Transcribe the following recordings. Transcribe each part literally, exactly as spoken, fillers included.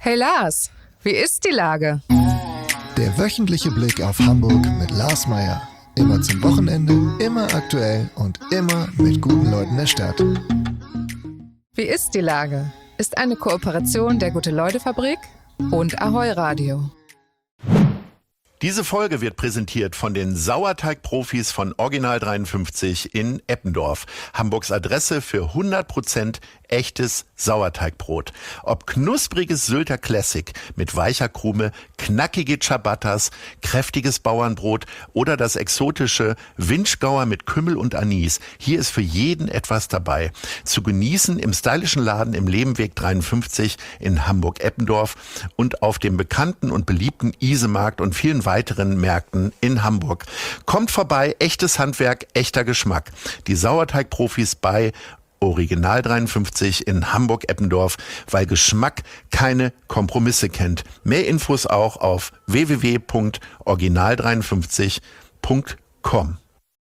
Hey Lars, wie ist die Lage? Der wöchentliche Blick auf Hamburg mit Lars Meier. Immer zum Wochenende, immer aktuell und immer mit guten Leuten der Stadt. Wie ist die Lage? Ist eine Kooperation der Gute-Leute-Fabrik und Ahoi Radio. Diese Folge wird präsentiert von den Sauerteig-Profis von Original dreiundfünfzig in Eppendorf. Hamburgs Adresse für hundert Prozent echtes Sauerteigbrot. Ob knuspriges Sylter Classic mit weicher Krume, knackige Ciabattas, kräftiges Bauernbrot oder das exotische Winschgauer mit Kümmel und Anis. Hier ist für jeden etwas dabei. Zu genießen im stylischen Laden im Lebenweg dreiundfünfzig in Hamburg-Eppendorf und auf dem bekannten und beliebten Isemarkt und vielen weiteren Märkten in Hamburg. Kommt vorbei, echtes Handwerk, echter Geschmack. Die Sauerteigprofis bei Original dreiundfünfzig in Hamburg-Eppendorf, weil Geschmack keine Kompromisse kennt. Mehr Infos auch auf w w w punkt original dreiundfünfzig punkt com.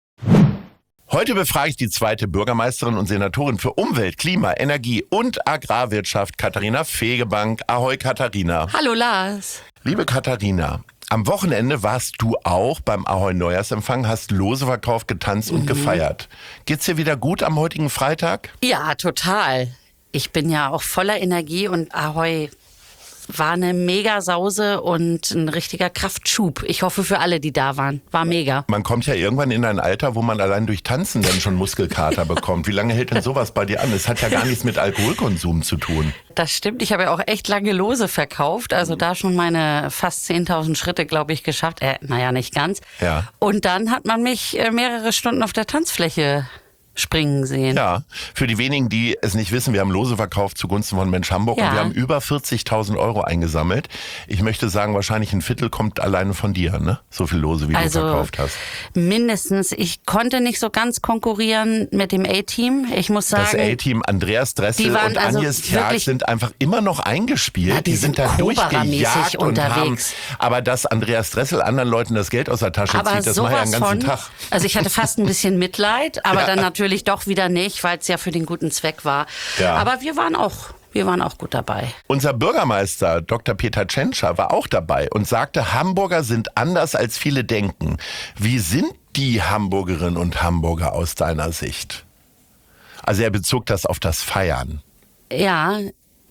Heute befrage ich die zweite Bürgermeisterin und Senatorin für Umwelt, Klima, Energie und Agrarwirtschaft, Katharina Fegebank. Ahoi, Katharina. Hallo, Lars. Liebe Katharina, am Wochenende warst du auch beim Ahoi Neujahrsempfang, hast Lose verkauft, getanzt und mhm. gefeiert. Geht's dir wieder gut am heutigen Freitag? Ja, total. Ich bin ja auch voller Energie und Ahoi war eine Mega-Sause und ein richtiger Kraftschub. Ich hoffe für alle, die da waren. War mega. Man kommt ja irgendwann in ein Alter, wo man allein durch Tanzen dann schon Muskelkater bekommt. Wie lange hält denn sowas bei dir an? Es hat ja gar nichts mit Alkoholkonsum zu tun. Das stimmt. Ich habe ja auch echt lange Lose verkauft. Also da schon meine fast zehntausend Schritte, glaube ich, geschafft. Äh, naja, nicht ganz. Ja. Und dann hat man mich äh, mehrere Stunden auf der Tanzfläche springen sehen. Ja, für die wenigen, die es nicht wissen, wir haben Lose verkauft zugunsten von Mensch Hamburg ja. und wir haben über vierzigtausend Euro eingesammelt. Ich möchte sagen, wahrscheinlich ein Viertel kommt alleine von dir, ne? So viel Lose, wie also, du verkauft hast. Mindestens. Ich konnte nicht so ganz konkurrieren mit dem A-Team. Ich muss sagen, das A-Team, Andreas Dressel und also Agnes Tjag sind einfach immer noch eingespielt. Ja, die, die sind, sind da durchgejagt und unterwegs. haben, aber dass Andreas Dressel anderen Leuten das Geld aus der Tasche aber zieht, das macht er den ganzen von, Tag. Also ich hatte fast ein bisschen Mitleid, aber ja. dann natürlich doch wieder nicht, weil es ja für den guten Zweck war. Ja. Aber wir waren auch, wir waren auch gut dabei. Unser Bürgermeister Doktor Peter Tschentscher war auch dabei und sagte, Hamburger sind anders als viele denken. Wie sind die Hamburgerinnen und Hamburger aus deiner Sicht? Also er bezog das auf das Feiern. Ja,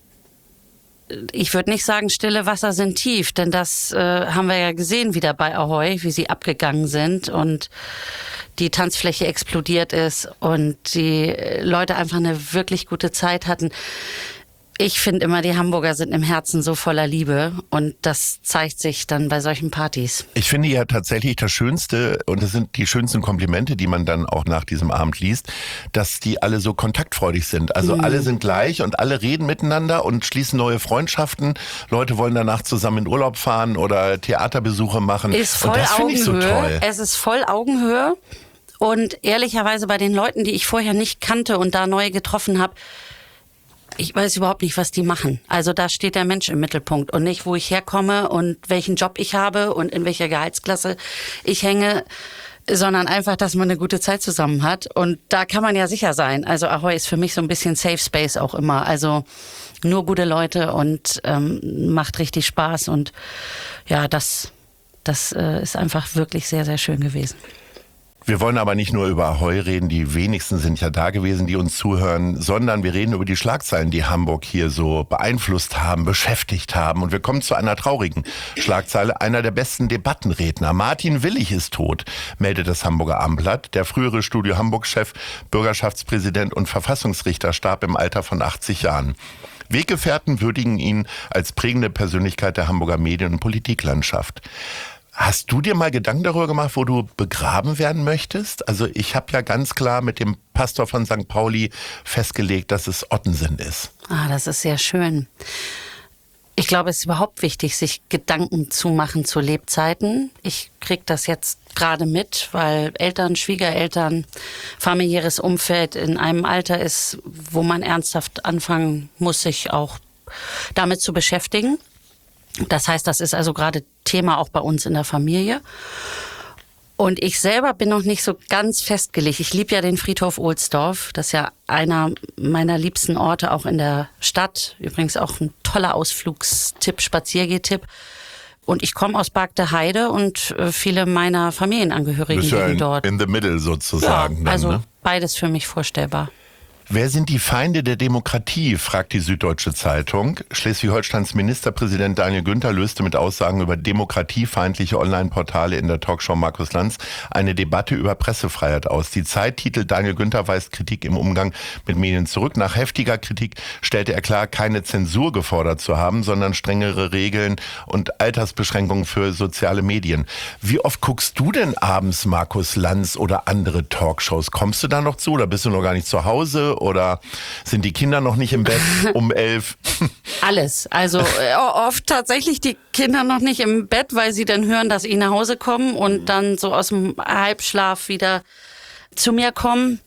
ich würde nicht sagen, stille Wasser sind tief, denn das äh, haben wir ja gesehen wieder bei Ahoi, wie sie abgegangen sind und die Tanzfläche explodiert ist und die Leute einfach eine wirklich gute Zeit hatten. Ich finde immer, die Hamburger sind im Herzen so voller Liebe und das zeigt sich dann bei solchen Partys. Ich finde ja tatsächlich das Schönste, und das sind die schönsten Komplimente, die man dann auch nach diesem Abend liest, dass die alle so kontaktfreudig sind. Also mhm. alle sind gleich und alle reden miteinander und schließen neue Freundschaften. Leute wollen danach zusammen in Urlaub fahren oder Theaterbesuche machen. Ist voll und das finde ich so toll. Es ist voll Augenhöhe und ehrlicherweise bei den Leuten, die ich vorher nicht kannte und da neu getroffen habe, ich weiß überhaupt nicht, was die machen. Also da steht der Mensch im Mittelpunkt und nicht, wo ich herkomme und welchen Job ich habe und in welcher Gehaltsklasse ich hänge, sondern einfach, dass man eine gute Zeit zusammen hat. Und da kann man ja sicher sein. Also Ahoi ist für mich so ein bisschen Safe Space auch immer. Also nur gute Leute und ähm, macht richtig Spaß. Und ja, das, das äh, ist einfach wirklich sehr, sehr schön gewesen. Wir wollen aber nicht nur über Ahoi reden, die wenigsten sind ja da gewesen, die uns zuhören, sondern wir reden über die Schlagzeilen, die Hamburg hier so beeinflusst haben, beschäftigt haben. Und wir kommen zu einer traurigen Schlagzeile. Einer der besten Debattenredner, Martin Willig, ist tot, meldet das Hamburger Abendblatt. Der frühere Studio Hamburg-Chef, Bürgerschaftspräsident und Verfassungsrichter starb im Alter von achtzig Jahren. Weggefährten würdigen ihn als prägende Persönlichkeit der Hamburger Medien- und Politiklandschaft. Hast du dir mal Gedanken darüber gemacht, wo du begraben werden möchtest? Also ich habe ja ganz klar mit dem Pastor von Sankt Pauli festgelegt, dass es Ottensen ist. Ah, das ist sehr schön. Ich glaube, es ist überhaupt wichtig, sich Gedanken zu machen zu Lebzeiten. Ich kriege das jetzt gerade mit, weil Eltern, Schwiegereltern, familiäres Umfeld in einem Alter ist, wo man ernsthaft anfangen muss, sich auch damit zu beschäftigen. Das heißt, das ist also gerade Thema auch bei uns in der Familie. Und ich selber bin noch nicht so ganz festgelegt. Ich liebe ja den Friedhof Ohlsdorf. Das ist ja einer meiner liebsten Orte auch in der Stadt. Übrigens auch ein toller Ausflugstipp, Spaziergehtipp. Und ich komme aus Bargteheide und viele meiner Familienangehörigen Bist ja liegen in, dort. in the middle sozusagen. Ja, dann, also ne? beides für mich vorstellbar. Wer sind die Feinde der Demokratie, fragt die Süddeutsche Zeitung. Schleswig-Holsteins Ministerpräsident Daniel Günther löste mit Aussagen über demokratiefeindliche Online-Portale in der Talkshow Markus Lanz eine Debatte über Pressefreiheit aus. Die Zeit titelt, Daniel Günther weist Kritik im Umgang mit Medien zurück. Nach heftiger Kritik stellte er klar, keine Zensur gefordert zu haben, sondern strengere Regeln und Altersbeschränkungen für soziale Medien. Wie oft guckst du denn abends Markus Lanz oder andere Talkshows? Kommst du da noch zu oder bist du noch gar nicht zu Hause? Oder sind die Kinder noch nicht im Bett um elf? Alles. Also äh, oft tatsächlich die Kinder noch nicht im Bett, weil sie dann hören, dass ich nach Hause komme und dann so aus dem Halbschlaf wieder zu mir kommen.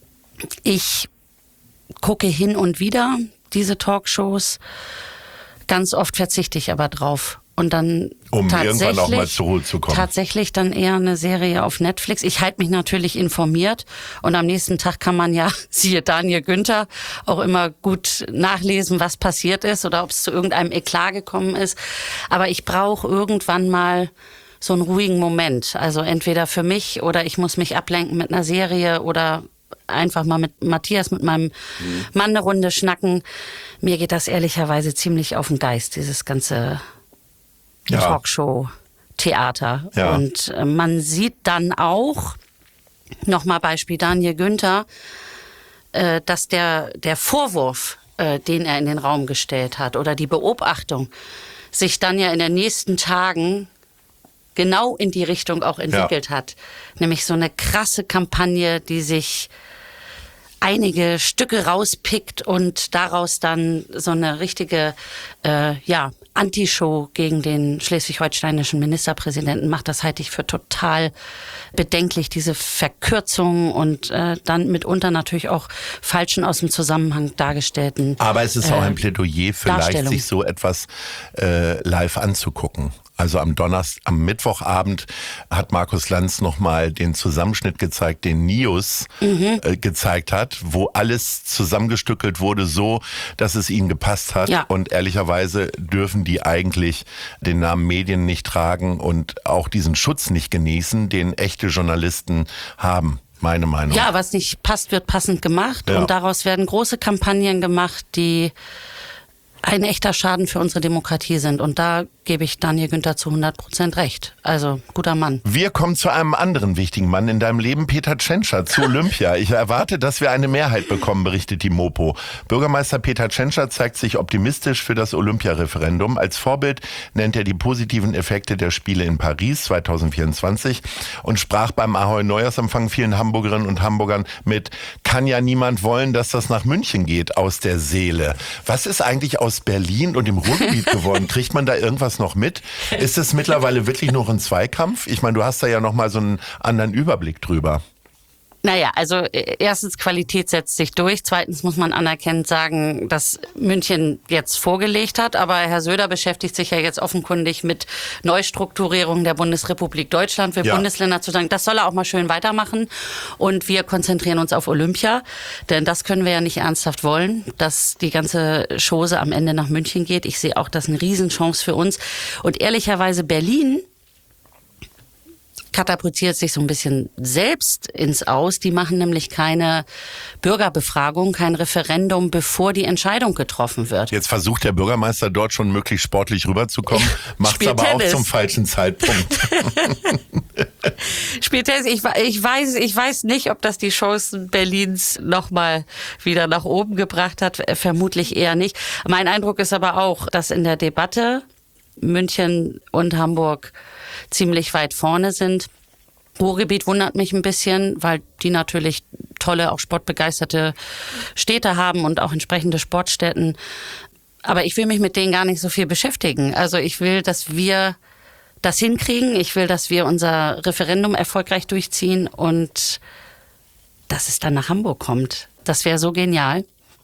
Ich gucke hin und wieder diese Talkshows. Ganz oft verzichte ich aber drauf. Und dann um tatsächlich, irgendwann auch mal zur Ruhe zu kommen. Tatsächlich dann eher eine Serie auf Netflix. Ich halte mich natürlich informiert und am nächsten Tag kann man ja, siehe Daniel Günther, auch immer gut nachlesen, was passiert ist oder ob es zu irgendeinem Eklat gekommen ist. Aber ich brauche irgendwann mal so einen ruhigen Moment. Also entweder für mich oder ich muss mich ablenken mit einer Serie oder einfach mal mit Matthias, mit meinem mhm. Mann eine Runde schnacken. Mir geht das ehrlicherweise ziemlich auf den Geist, dieses ganze Ja. Talkshow-Theater. Ja. Und äh, man sieht dann auch, nochmal Beispiel Daniel Günther, äh, dass der, der Vorwurf, äh, den er in den Raum gestellt hat oder die Beobachtung, sich dann ja in den nächsten Tagen genau in die Richtung auch entwickelt ja. hat. Nämlich so eine krasse Kampagne, die sich einige Stücke rauspickt und daraus dann so eine richtige, äh, ja, Anti-Show gegen den schleswig-holsteinischen Ministerpräsidenten macht. Das halte ich für total bedenklich, diese Verkürzungen und äh, dann mitunter natürlich auch falschen aus dem Zusammenhang dargestellten. Aber es ist auch äh, ein Plädoyer, vielleicht sich so etwas äh, live anzugucken. Also am Donnerstag, am Mittwochabend hat Markus Lanz nochmal den Zusammenschnitt gezeigt, den Nius mhm. äh, gezeigt hat, wo alles zusammengestückelt wurde, so, dass es ihnen gepasst hat. Ja. Und ehrlicherweise dürfen die eigentlich den Namen Medien nicht tragen und auch diesen Schutz nicht genießen, den echte Journalisten haben. Meine Meinung. Ja, was nicht passt, wird passend gemacht. Ja. Und daraus werden große Kampagnen gemacht, die ein echter Schaden für unsere Demokratie sind. Und da gebe ich Daniel Günther zu hundert Prozent recht. Also, guter Mann. Wir kommen zu einem anderen wichtigen Mann in deinem Leben, Peter Tschentscher, zu Olympia. Ich erwarte, dass wir eine Mehrheit bekommen, berichtet die Mopo. Bürgermeister Peter Tschentscher zeigt sich optimistisch für das Olympia-Referendum. Als Vorbild nennt er die positiven Effekte der Spiele in Paris zwanzig vierundzwanzig und sprach beim Ahoi Neujahrsempfang vielen Hamburgerinnen und Hamburgern mit: Kann ja niemand wollen, dass das nach München geht, aus der Seele. Was ist eigentlich aus Berlin und dem Ruhrgebiet geworden? Kriegt man da irgendwas noch mit? Ist es mittlerweile wirklich noch ein Zweikampf? Ich meine, du hast da ja noch mal so einen anderen Überblick drüber. Naja, also erstens, Qualität setzt sich durch. Zweitens muss man anerkennend sagen, dass München jetzt vorgelegt hat. Aber Herr Söder beschäftigt sich ja jetzt offenkundig mit Neustrukturierung der Bundesrepublik Deutschland, für ja. Bundesländer zu sagen, das soll er auch mal schön weitermachen. Und wir konzentrieren uns auf Olympia. Denn das können wir ja nicht ernsthaft wollen, dass die ganze Chose am Ende nach München geht. Ich sehe auch das eine Riesenchance für uns. Und ehrlicherweise Berlin katapultiert sich so ein bisschen selbst ins Aus. Die machen nämlich keine Bürgerbefragung, kein Referendum, bevor die Entscheidung getroffen wird. Jetzt versucht der Bürgermeister dort schon möglichst sportlich rüberzukommen, macht es aber Tennis. auch zum falschen Zeitpunkt. Spielt Tennis. Ich, ich, weiß, ich weiß nicht, ob das die Chancen Berlins nochmal wieder nach oben gebracht hat. Vermutlich eher nicht. Mein Eindruck ist aber auch, dass in der Debatte München und Hamburg ziemlich weit vorne sind. Ruhrgebiet wundert mich ein bisschen, weil die natürlich tolle, auch sportbegeisterte Städte haben und auch entsprechende Sportstätten. Aber ich will mich mit denen gar nicht so viel beschäftigen. Also ich will, dass wir das hinkriegen. Ich will, dass wir unser Referendum erfolgreich durchziehen und dass es dann nach Hamburg kommt. Das wäre so genial.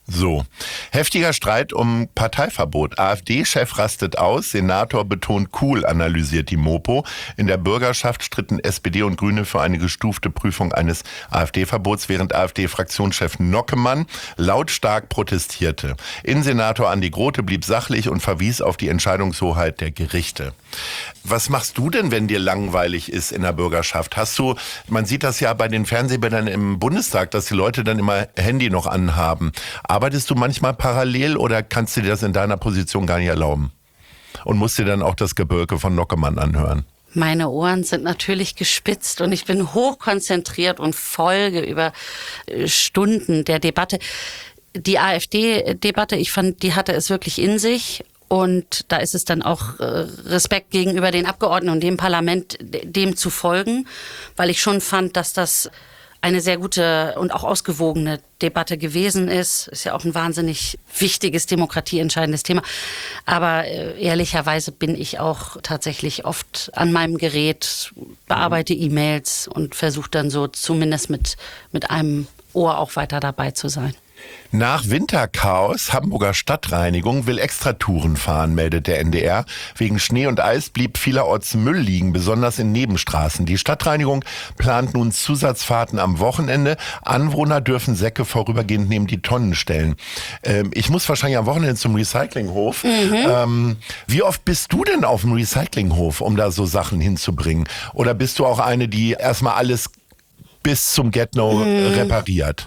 So, heftiger Streit um Parteiverbot. AfD-Chef rastet aus, Senator betont cool, analysiert die Mopo. In der Bürgerschaft stritten S P D und Grüne für eine gestufte Prüfung eines AfD-Verbots, während AfD-Fraktionschef Nockemann lautstark protestierte. Innensenator Andi Grote blieb sachlich und verwies auf die Entscheidungshoheit der Gerichte. Was machst du denn, wenn dir langweilig ist in der Bürgerschaft? Hast du, man sieht das ja bei den Fernsehbildern im Bundestag, dass die Leute dann immer Handy noch anhaben. Arbeitest du manchmal parallel oder kannst du dir das in deiner Position gar nicht erlauben? Und musst dir dann auch das Gebölke von Nockemann anhören? Meine Ohren sind natürlich gespitzt und ich bin hochkonzentriert und folge über Stunden der Debatte. Die AfD-Debatte, ich fand, die hatte es wirklich in sich. Und da ist es dann auch Respekt gegenüber den Abgeordneten und dem Parlament, dem zu folgen, weil ich schon fand, dass das eine sehr gute und auch ausgewogene Debatte gewesen ist. Ist ja auch ein wahnsinnig wichtiges, demokratieentscheidendes Thema. Aber äh, ehrlicherweise bin ich auch tatsächlich oft an meinem Gerät, bearbeite E-Mails und versuche dann so zumindest mit, mit einem Ohr auch weiter dabei zu sein. Nach Winterchaos, Hamburger Stadtreinigung will Extratouren fahren, meldet der N D R. Wegen Schnee und Eis blieb vielerorts Müll liegen, besonders in Nebenstraßen. Die Stadtreinigung plant nun Zusatzfahrten am Wochenende. Anwohner dürfen Säcke vorübergehend neben die Tonnen stellen. Ähm, ich muss wahrscheinlich am Wochenende zum Recyclinghof. Mhm. Ähm, wie oft bist du denn auf dem Recyclinghof, um da so Sachen hinzubringen? Oder bist du auch eine, die erstmal alles bis zum Get-No mhm. repariert?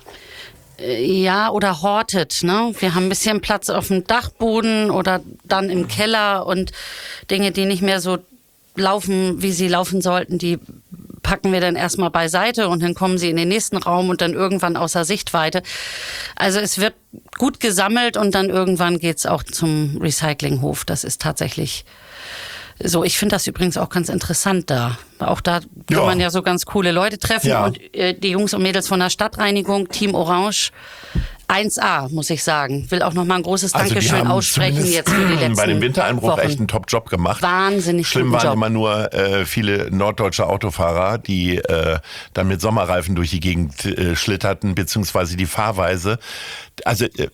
Ja, oder hortet, ne? Wir haben ein bisschen Platz auf dem Dachboden oder dann im Keller und Dinge, die nicht mehr so laufen, wie sie laufen sollten, die packen wir dann erstmal beiseite und dann kommen sie in den nächsten Raum und dann irgendwann außer Sichtweite. Also es wird gut gesammelt und dann irgendwann geht's auch zum Recyclinghof. Das ist tatsächlich so. Ich finde das übrigens auch ganz interessant da. Auch da kann ja. man ja so ganz coole Leute treffen. Ja. Und äh, die Jungs und Mädels von der Stadtreinigung, Team Orange, eins A, muss ich sagen. Will auch nochmal ein großes also Dankeschön aussprechen jetzt für die letzten bei dem Wintereinbruch Wochen. Echt einen Top-Job gemacht. Wahnsinnig Schlimm guten waren Job. immer nur äh, viele norddeutsche Autofahrer, die äh, dann mit Sommerreifen durch die Gegend äh, schlitterten, beziehungsweise die Fahrweise. Also äh,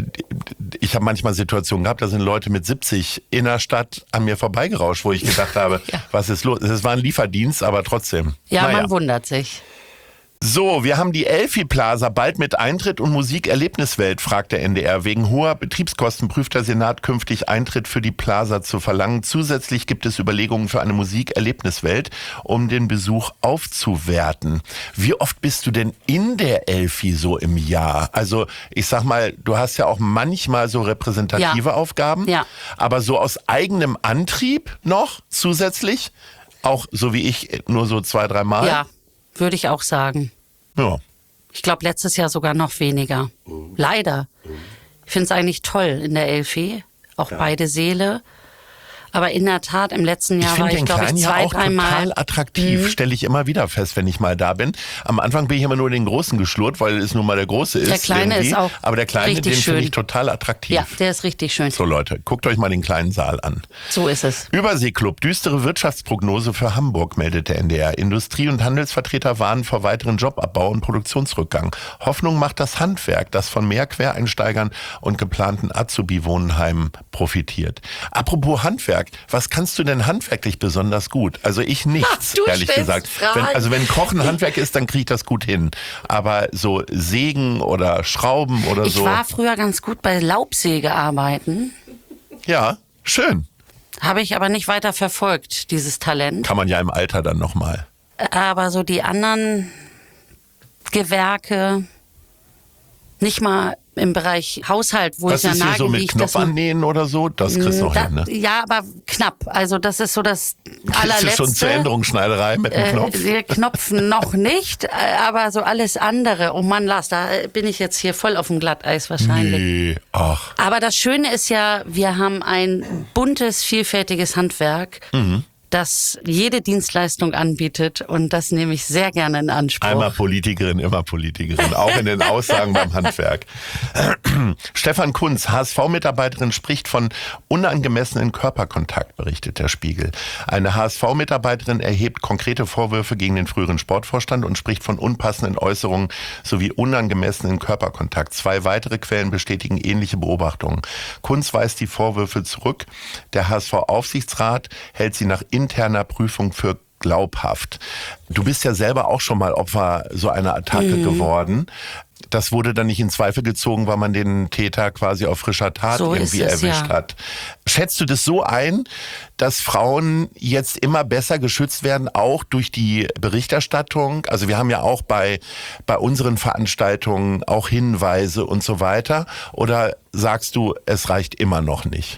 ich habe manchmal Situationen gehabt, da sind Leute mit siebzig in der Stadt an mir vorbeigerauscht, wo ich gedacht habe, ja. was ist los? Es war ein Lieferdienst, aber trotzdem. Ja, naja. man wundert sich. So, wir haben die Elfi Plaza bald mit Eintritt und Musikerlebniswelt, fragt der N D R. Wegen hoher Betriebskosten prüft der Senat künftig Eintritt für die Plaza zu verlangen. Zusätzlich gibt es Überlegungen für eine Musikerlebniswelt, um den Besuch aufzuwerten. Wie oft bist du denn in der Elfi so im Jahr? Also ich sag mal, du hast ja auch manchmal so repräsentative ja. Aufgaben, ja. aber so aus eigenem Antrieb noch zusätzlich, auch so wie ich, nur so zwei, drei Mal? Ja. Würde ich auch sagen. Ja. Ich glaube, letztes Jahr sogar noch weniger. Mhm. Leider. Ich finde es eigentlich toll in der Elfi. Auch ja. beide Säle. Aber in der Tat, im letzten Jahr ich war ich, glaube ich, zwei, auch dreimal. Total attraktiv, mhm. stelle ich immer wieder fest, wenn ich mal da bin. Am Anfang bin ich immer nur den Großen geschlurrt, weil es nun mal der Große ist. Der Kleine irgendwie. ist auch Aber der Kleine, richtig den schön. finde ich total attraktiv. Ja, der ist richtig schön. So Leute, guckt euch mal den kleinen Saal an. So ist es. Überseeklub, düstere Wirtschaftsprognose für Hamburg, meldet der N D R. Industrie- und Handelsvertreter warnen vor weiteren Jobabbau und Produktionsrückgang. Hoffnung macht das Handwerk, das von mehr Quereinsteigern und geplanten Azubi-Wohnheimen profitiert. Apropos Handwerk, was kannst du denn handwerklich besonders gut? Also ich nichts, Ach, ehrlich gesagt. Wenn, also wenn Kochen Handwerk ist, dann kriege ich das gut hin. Aber so Sägen oder Schrauben oder ich so. Ich war früher ganz gut bei Laubsägearbeiten. Ja, schön. Habe ich aber nicht weiter verfolgt, dieses Talent. Kann man ja im Alter dann nochmal. Aber so die anderen Gewerke, nicht mal im Bereich Haushalt, wo das ich ja ist hier so mit Knopf annähen oder so, das kriegst du noch da, hin, ne? Ja, aber knapp. Also das ist so das allerletzte. Das ist schon zur Änderungsschneiderei mit dem Knopf. Äh, der Knopf noch nicht, aber so alles andere. Oh Mann, Lars, da bin ich jetzt hier voll auf dem Glatteis wahrscheinlich. Nee, ach. Aber das Schöne ist ja, wir haben ein buntes, vielfältiges Handwerk. Mhm. das jede Dienstleistung anbietet und das nehme ich sehr gerne in Anspruch. Einmal Politikerin, immer Politikerin, auch in den Aussagen beim Handwerk. Stefan Kunz, H S V-Mitarbeiterin, spricht von unangemessenen Körperkontakt, berichtet der Spiegel. Eine H S V-Mitarbeiterin erhebt konkrete Vorwürfe gegen den früheren Sportvorstand und spricht von unpassenden Äußerungen sowie unangemessenen Körperkontakt. Zwei weitere Quellen bestätigen ähnliche Beobachtungen. Kunz weist die Vorwürfe zurück. Der H S V-Aufsichtsrat hält sie nach interner Prüfung für glaubhaft. Du bist ja selber auch schon mal Opfer so einer Attacke mhm. geworden. Das wurde dann nicht in Zweifel gezogen, weil man den Täter quasi auf frischer Tat so irgendwie es, erwischt ja. hat. Schätzt du das so ein, dass Frauen jetzt immer besser geschützt werden, auch durch die Berichterstattung? Also wir haben ja auch bei, bei unseren Veranstaltungen auch Hinweise und so weiter. Oder sagst du, es reicht immer noch nicht?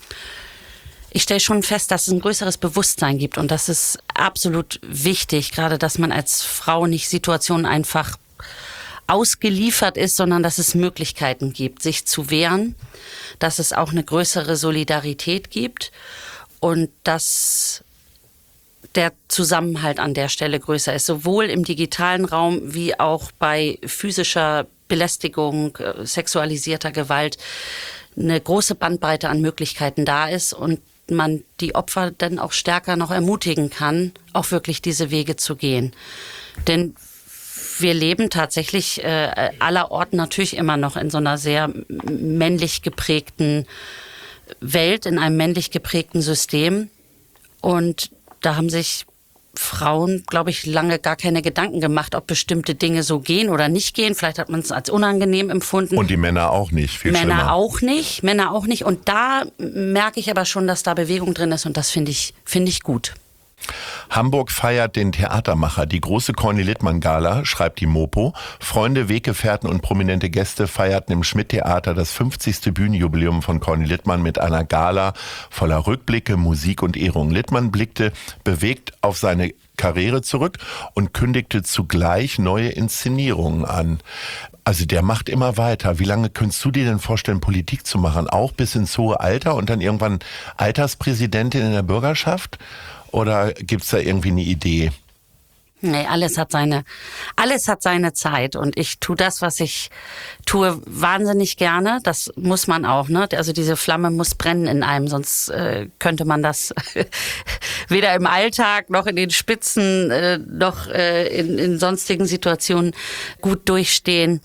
Ich stelle schon fest, dass es ein größeres Bewusstsein gibt und das ist absolut wichtig, gerade dass man als Frau nicht Situationen einfach ausgeliefert ist, sondern dass es Möglichkeiten gibt, sich zu wehren, dass es auch eine größere Solidarität gibt und dass der Zusammenhalt an der Stelle größer ist, sowohl im digitalen Raum wie auch bei physischer Belästigung, sexualisierter Gewalt, eine große Bandbreite an Möglichkeiten da ist und man die Opfer dann auch stärker noch ermutigen kann, auch wirklich diese Wege zu gehen. Denn wir leben tatsächlich äh, allerorten natürlich immer noch in so einer sehr männlich geprägten Welt, in einem männlich geprägten System. Und da haben sich Frauen, glaube ich, lange gar keine Gedanken gemacht, ob bestimmte Dinge so gehen oder nicht gehen. Vielleicht hat man es als unangenehm empfunden. Und die Männer auch nicht, viel Männer schlimmer. auch nicht, Männer auch nicht. Und da merke ich aber schon, dass da Bewegung drin ist und das finde ich, finde ich gut. Hamburg feiert den Theatermacher. Die große Corny-Littmann-Gala, schreibt die Mopo. Freunde, Weggefährten und prominente Gäste feierten im Schmidt-Theater das fünfzigste Bühnenjubiläum von Corny Littmann mit einer Gala voller Rückblicke, Musik und Ehrung. Littmann blickte bewegt auf seine Karriere zurück und kündigte zugleich neue Inszenierungen an. Also der macht immer weiter. Wie lange könntest du dir denn vorstellen, Politik zu machen? Auch bis ins hohe Alter und dann irgendwann Alterspräsidentin in der Bürgerschaft? Oder gibt's da irgendwie eine Idee? Nee, alles hat seine, alles hat seine Zeit und ich tue das, was ich tue, wahnsinnig gerne. Das muss man auch, ne? Also diese Flamme muss brennen in einem, sonst äh, könnte man das weder im Alltag noch in den Spitzen äh, noch äh, in, in sonstigen Situationen gut durchstehen.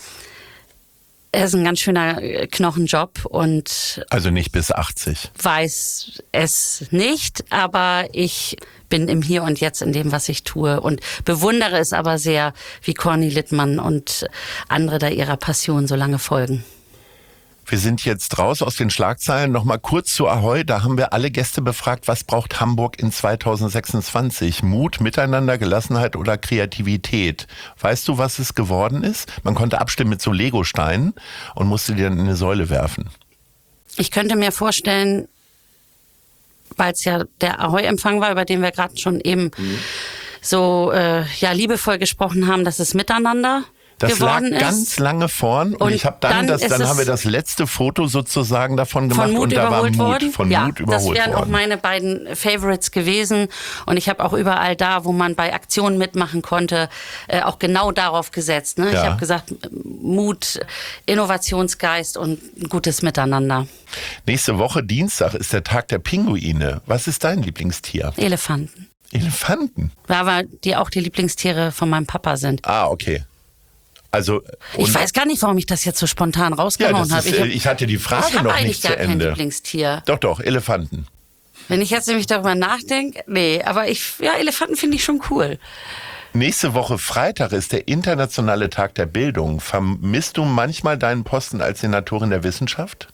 Es ist ein ganz schöner Knochenjob und also nicht bis achtzig. Weiß es nicht, aber ich bin im Hier und Jetzt in dem, was ich tue und bewundere es aber sehr, wie Corny Littmann und andere da ihrer Passion so lange folgen. Wir sind jetzt raus aus den Schlagzeilen. Noch mal kurz zu Ahoi. Da haben wir alle Gäste befragt, was braucht Hamburg in zweitausendsechsundzwanzig? Mut, Miteinander, Gelassenheit oder Kreativität? Weißt du, was es geworden ist? Man konnte abstimmen mit so Legosteinen und musste die dann in eine Säule werfen. Ich könnte mir vorstellen, weil es ja der Ahoi-Empfang war, über den wir gerade schon eben mhm. so äh, ja liebevoll gesprochen haben, dass es Miteinander Das lag ist. ganz lange vorn und, und ich habe dann, dann, das, dann haben wir das letzte Foto sozusagen davon gemacht von Mut und da war Mut worden. von ja, Mut überholt worden. Das wären auch meine beiden Favorites gewesen und ich habe auch überall da, wo man bei Aktionen mitmachen konnte, äh, auch genau darauf gesetzt. Ne? Ja. Ich habe gesagt, Mut, Innovationsgeist und ein gutes Miteinander. Nächste Woche Dienstag ist der Tag der Pinguine. Was ist dein Lieblingstier? Elefanten. Elefanten? Weil die auch die Lieblingstiere von meinem Papa sind. Ah, okay. Also, ich weiß gar nicht, warum ich das jetzt so spontan rausgehauen ja, habe. Ich, hab, ich hatte die Frage noch nicht zu Ende. Ich habe eigentlich gar kein Lieblingstier. Doch, doch, Elefanten. Wenn ich jetzt nämlich darüber nachdenke, nee, aber ich, ja, Elefanten finde ich schon cool. Nächste Woche Freitag ist der internationale Tag der Bildung. Vermisst du manchmal deinen Posten als Senatorin der Wissenschaft?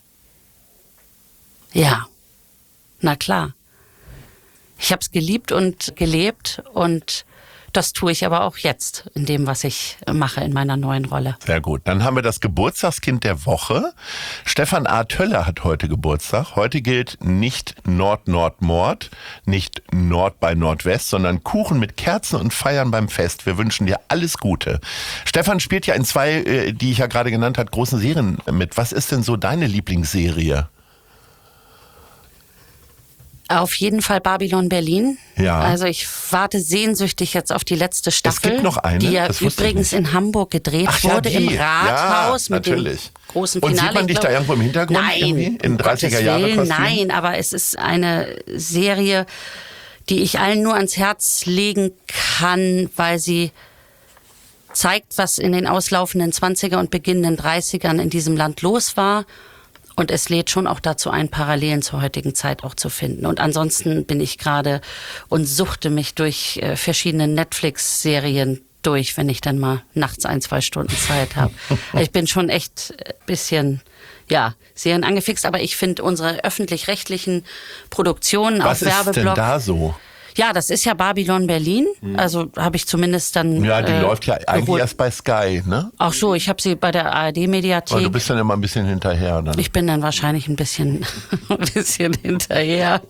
Ja, na klar. Ich habe es geliebt und gelebt und das tue ich aber auch jetzt in dem, was ich mache in meiner neuen Rolle. Sehr gut. Dann haben wir das Geburtstagskind der Woche. Stefan A. Töller hat heute Geburtstag. Heute gilt nicht Nord-Nord-Mord, nicht Nord bei Nordwest, sondern Kuchen mit Kerzen und Feiern beim Fest. Wir wünschen dir alles Gute. Stefan spielt ja in zwei, die ich ja gerade genannt habe, großen Serien mit. Was ist denn so deine Lieblingsserie? Auf jeden Fall Babylon Berlin. Ja. Also ich warte sehnsüchtig jetzt auf die letzte Staffel. Es gibt noch eine, die ja das wusste ich übrigens nicht. in Hamburg gedreht Ach ja, wurde, die. im Rathaus Ja, mit dem natürlich. großen Und Finale. sieht man dich Ich glaub- da irgendwo im Hintergrund? Nein, irgendwie? In um dreißiger Gottes Jahre Willen, Kostüm? nein, aber es ist eine Serie, die ich allen nur ans Herz legen kann, weil sie zeigt, was in den auslaufenden zwanziger und beginnenden dreißigern in diesem Land los war. Und es lädt schon auch dazu ein, Parallelen zur heutigen Zeit auch zu finden. Und ansonsten bin ich gerade und suchte mich durch äh, verschiedene Netflix-Serien durch, wenn ich dann mal nachts ein, zwei Stunden Zeit habe. Ich bin schon echt ein bisschen, ja, Serien angefixt. Aber ich finde unsere öffentlich-rechtlichen Produktionen Was auf ist denn Werbeblock... da so? Ja, das ist ja Babylon Berlin. Also habe ich zumindest dann. Ja, die äh, läuft ja eigentlich geholt. erst bei Sky, ne? Ach so, ich habe sie bei der A R Aber du D-Mediathek. bist dann immer ein bisschen hinterher. Dann. Ich bin dann wahrscheinlich ein bisschen, ein bisschen hinterher.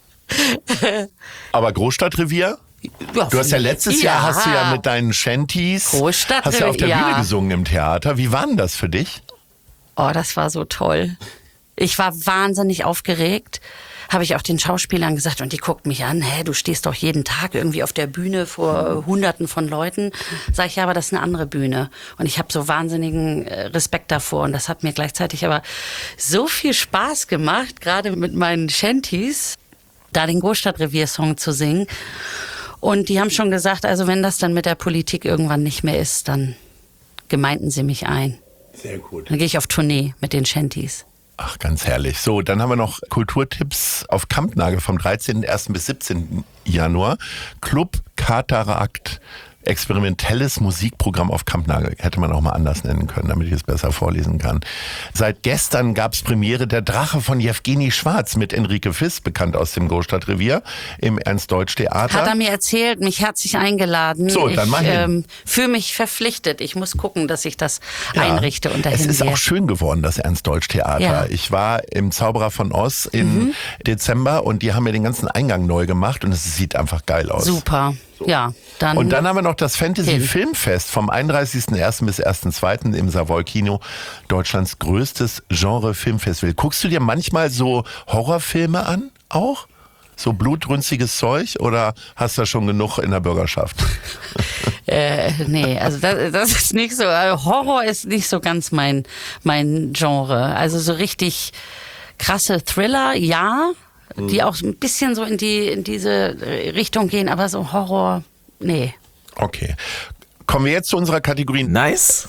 Aber Großstadtrevier? Ja, Du hast ja letztes ja. Jahr hast du ja mit deinen Shanties Großstadtrevier, hast ja auf der ja. Bühne gesungen im Theater. Wie war denn das für dich? Oh, das war so toll. Ich war wahnsinnig aufgeregt. Habe ich auch den Schauspielern gesagt und die guckt mich an, hä, du stehst doch jeden Tag irgendwie auf der Bühne vor Hunderten von Leuten. Sag ich, ja, aber das ist eine andere Bühne. Und ich habe so wahnsinnigen Respekt davor und das hat mir gleichzeitig aber so viel Spaß gemacht, gerade mit meinen Shanties, da den Großstadtrevier-Song zu singen. Und die haben schon gesagt, also wenn das dann mit der Politik irgendwann nicht mehr ist, dann gemeinden sie mich ein. Sehr gut. Dann gehe ich auf Tournee mit den Shanties. Ach, ganz herrlich. So, dann haben wir noch Kulturtipps auf Kampnagel vom dreizehnten ersten bis siebzehnten Januar. Club Katarakt. Experimentelles Musikprogramm auf Kampnagel. Hätte man auch mal anders nennen können, damit ich es besser vorlesen kann. Seit gestern gab es Premiere Der Drache von Jewgeni Schwarz mit Enrique Fiss, bekannt aus dem Großstadtrevier, im Ernst-Deutsch-Theater. Hat er mir erzählt, mich herzlich eingeladen. So, dann ich mal hin. ähm, fühle mich verpflichtet. Ich muss gucken, dass ich das Ja. einrichte und dahin Es ist gehe. auch schön geworden, das Ernst-Deutsch-Theater. Ja. Ich war im Zauberer von Oz im Mhm. Dezember und die haben mir den ganzen Eingang neu gemacht und es sieht einfach geil aus. Super. Ja, dann. Und dann haben wir noch das Fantasy Hin. Filmfest vom einunddreißigsten ersten bis ersten zweiten im Savoy Kino, Deutschlands größtes Genre-Filmfestival. Guckst du dir manchmal so Horrorfilme an auch? So blutrünstiges Zeug oder hast du schon genug in der Bürgerschaft? Äh, nee, also das, das ist nicht so. Also Horror ist nicht so ganz mein, mein Genre. Also so richtig krasse Thriller, ja, die auch ein bisschen so in die in diese Richtung gehen, aber so Horror, nee. Okay. Kommen wir jetzt zu unserer Kategorie. Nice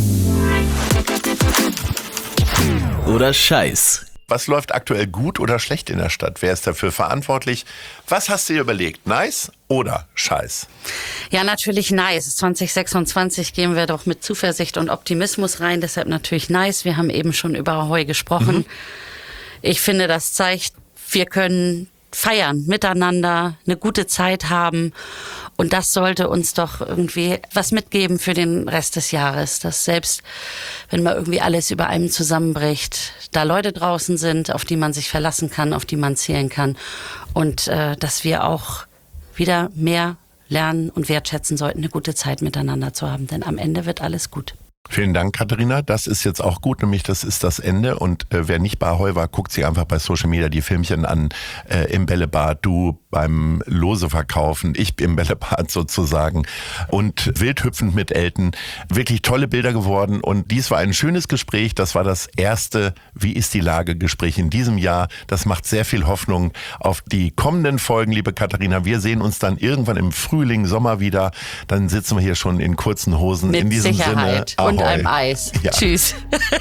oder Scheiß. Was läuft aktuell gut oder schlecht in der Stadt? Wer ist dafür verantwortlich? Was hast du dir überlegt? Nice oder Scheiß? Ja, natürlich nice. zwanzig sechsundzwanzig gehen wir doch mit Zuversicht und Optimismus rein, deshalb natürlich nice. Wir haben eben schon über Ahoi gesprochen. Mhm. Ich finde, das zeigt, wir können feiern, miteinander, eine gute Zeit haben. Und das sollte uns doch irgendwie was mitgeben für den Rest des Jahres. Dass selbst, wenn mal irgendwie alles über einem zusammenbricht, da Leute draußen sind, auf die man sich verlassen kann, auf die man zählen kann. Und äh, dass wir auch wieder mehr lernen und wertschätzen sollten, eine gute Zeit miteinander zu haben. Denn am Ende wird alles gut. Vielen Dank, Katharina. Das ist jetzt auch gut, nämlich das ist das Ende. Und äh, wer nicht bei Ahoi war, guckt sich einfach bei Social Media die Filmchen an. Äh, Im Bällebad, du beim Lose verkaufen, ich im Bällebad sozusagen. Und wildhüpfend mit Elton. Wirklich tolle Bilder geworden. Und dies war ein schönes Gespräch. Das war das erste Wie ist die Lage Gespräch in diesem Jahr. Das macht sehr viel Hoffnung auf die kommenden Folgen, liebe Katharina. Wir sehen uns dann irgendwann im Frühling, Sommer wieder. Dann sitzen wir hier schon in kurzen Hosen. Mit in diesem Sicherheit. Sinne. Und einem Eis. Ja. Tschüss.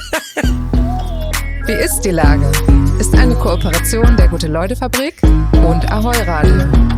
Wie ist die Lage? Ist eine Kooperation der Gute-Leute-Fabrik und Ahoi Radio.